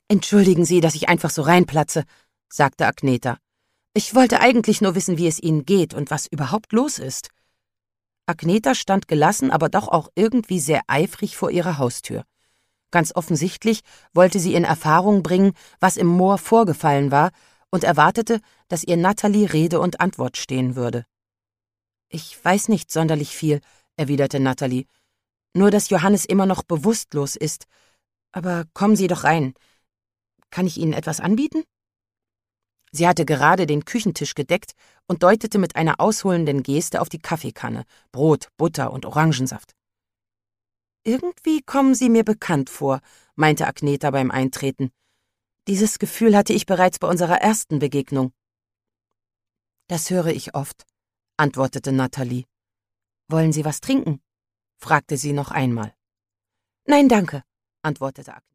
»Entschuldigen Sie, dass ich einfach so reinplatze«, sagte Agneta. »Ich wollte eigentlich nur wissen, wie es Ihnen geht und was überhaupt los ist.« Agneta stand gelassen, aber doch auch irgendwie sehr eifrig vor ihrer Haustür. Ganz offensichtlich wollte sie in Erfahrung bringen, was im Moor vorgefallen war, und erwartete, dass ihr Natalie Rede und Antwort stehen würde. »Ich weiß nicht sonderlich viel«, erwiderte Natalie. »Nur, dass Johannes immer noch bewusstlos ist. Aber kommen Sie doch rein. Kann ich Ihnen etwas anbieten?« Sie hatte gerade den Küchentisch gedeckt und deutete mit einer ausholenden Geste auf die Kaffeekanne, Brot, Butter und Orangensaft. »Irgendwie kommen Sie mir bekannt vor«, meinte Agneta beim Eintreten. »Dieses Gefühl hatte ich bereits bei unserer ersten Begegnung.« »Das höre ich oft«, antwortete Natalie. »Wollen Sie was trinken?« fragte sie noch einmal. »Nein, danke«, antwortete Agneta.